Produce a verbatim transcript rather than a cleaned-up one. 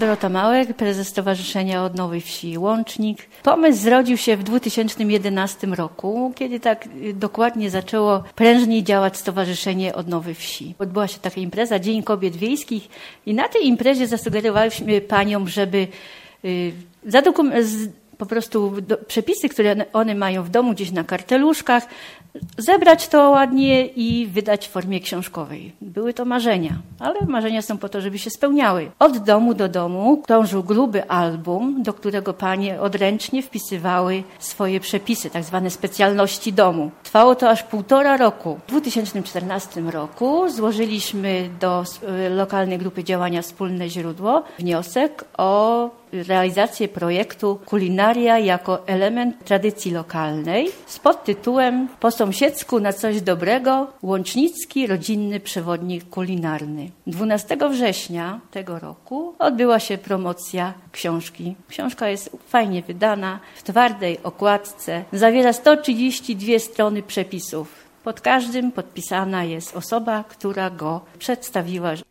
Dorota Małek, prezes Stowarzyszenia Odnowy Wsi Łącznik. Pomysł zrodził się w dwa tysiące jedenastym roku, kiedy tak dokładnie zaczęło prężniej działać Stowarzyszenie Odnowy Wsi. Odbyła się taka impreza, Dzień Kobiet Wiejskich, i na tej imprezie zasugerowaliśmy paniom, żeby y, zadokumentować po prostu do, przepisy, które one mają w domu, gdzieś na karteluszkach, zebrać to ładnie i wydać w formie książkowej. Były to marzenia, ale marzenia są po to, żeby się spełniały. Od domu do domu krążył gruby album, do którego panie odręcznie wpisywały swoje przepisy, tak zwane specjalności domu. Trwało to aż półtora roku. W dwa tysiące czternastym roku złożyliśmy do lokalnej grupy działania Wspólne Źródło wniosek o realizację projektu Kulinaria jako element tradycji lokalnej z podtytułem Po sąsiedzku na coś dobrego, łącznicki rodzinny przewodnik kulinarny. dwunastego września tego roku odbyła się promocja książki. Książka jest fajnie wydana, w twardej okładce, zawiera sto trzydzieści dwie strony przepisów. Pod każdym podpisana jest osoba, która go przedstawiła.